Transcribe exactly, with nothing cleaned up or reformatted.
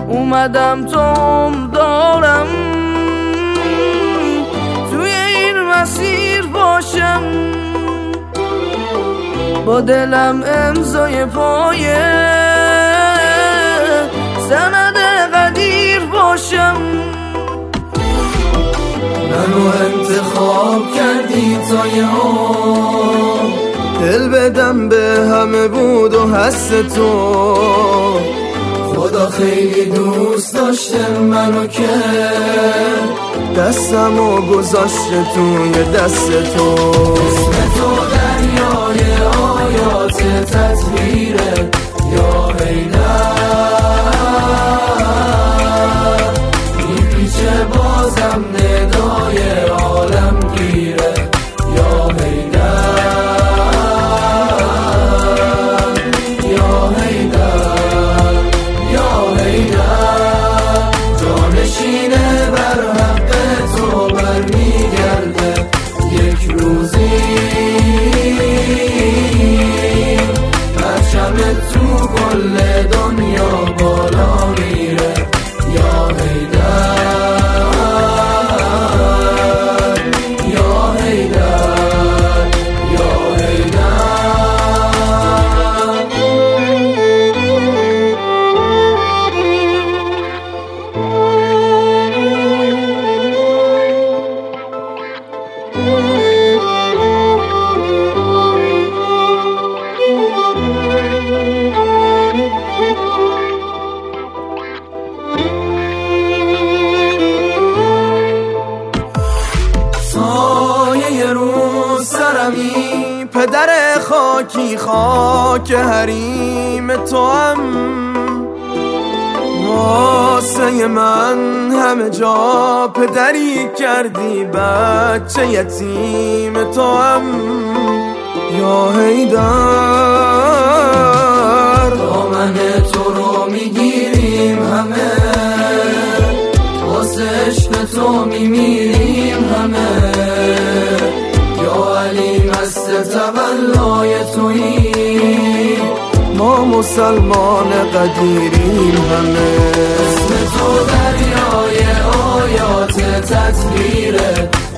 اومدم تا دارم توی این مسیر باشم، با دلم امضای پایه سند قدیر باشم. منو انتخاب کردی تا یه عمر دل بدم به همه بود و هست تو. خدا خیلی دوست داشته منو که دستمو گذاشته توی دست تو. اسم تو دریای آیات تطهیره یا حیدر، میپیچه بازم ندای عالم گیره یا حیدر، یا حیدر، یا حیدر. جانشینه بر حق تو برمیگرده یک روزی، پرچمت تو کل دنیا بالا میره یا حیدر، یا حیدر، یا حیدر. سایه رو سرمی پدر خاکی خاک حریم تو هم، واسه من همه جا پدری کردی بچه یتیم تو هم یا حیدر. دامن تو رو میگیریم همه، واسه عشق تو میمیریم همه، یا علی مست تولای تویی، ما مسلمان قدیریم همه. اسم تو دریای آیات تطهیره